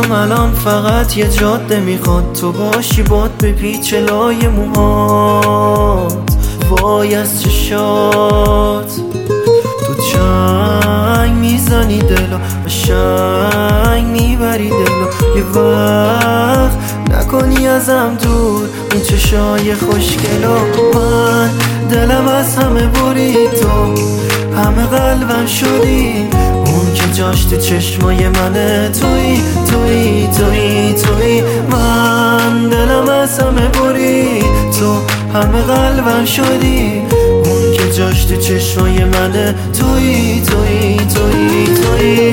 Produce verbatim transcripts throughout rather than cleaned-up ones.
دلم الان فقط یه جاده میخواد، تو باشی باد به پیچ لای موهات، وای از چشات. تو چنگ میزنی دلو، قشنگ میبری دلو، یه وقت نکنی ازم دور اون چشای خوشگلو. من دلم از همه برید، تو همه قلبم شدی، اون که جاش تو چشمای منه، توی توی توی توی. من دلم از همه برید، تو همه قلبم شدی، اون که جاش تو چشمای منه، توی توی توی توی.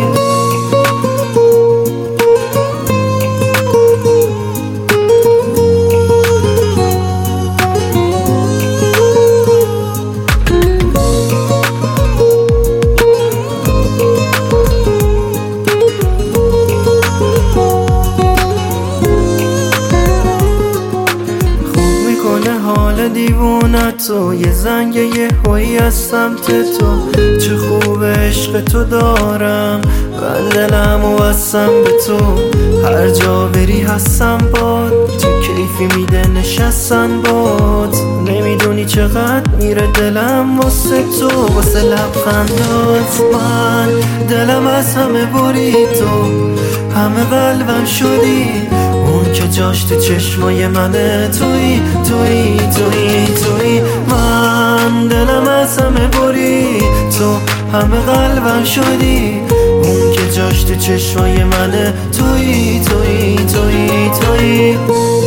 حال دیوونت تو یه زنگ یه هایی از سمت تو، چه خوب عشق تو دارم، من دلم و بستم به تو، هر جا بری هستم باد، تو کیفی میده نشستن باد. نمیدونی چقدر میره دلم واسه تو، واسه لبخندات. من دلم از همه برید، تو همه قلبم شدی، اون که جاش تو چشمای منه، توی توی توی توی. من دلم از همه برید، تو همه قلبم شدی، اون که جاش تو چشمای منه، توی توی توی توی.